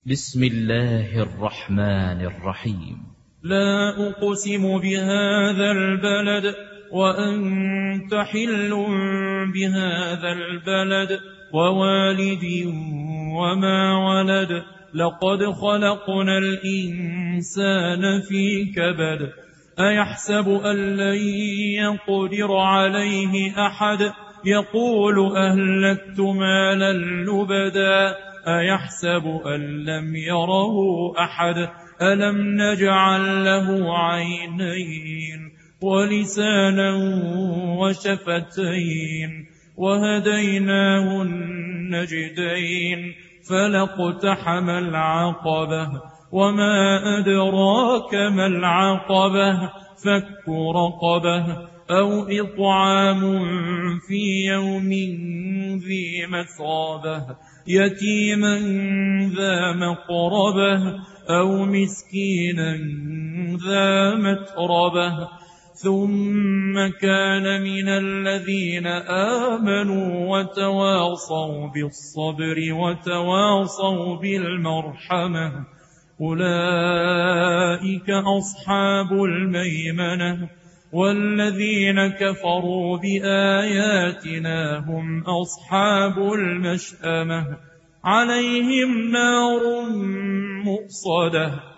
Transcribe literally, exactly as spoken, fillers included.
بسم الله الرحمن الرحيم. لا أقسم بهذا البلد وأنت حل بهذا البلد ووالد وما ولد لقد خلقنا الإنسان في كبد أيحسب أن لن يقدر عليه أحد يقول أهلكت مالا لبدا أيحسب أن لم يره أحد ألم نجعل له عينين ولسانا وشفتين وهديناه النجدين فلاقتحم العقبة وما أدراك ما العقبة فك رقبة أو إطعام في يوم ذي مسغبة يتيما ذا مقربة أو مسكينا ذا متربة ثم كان من الذين آمنوا وتواصوا بالصبر وتواصوا بالمرحمة أولئك أصحاب الميمنة والذين كفروا بآياتنا هم أصحاب المشأمة عليهم نار مؤصدة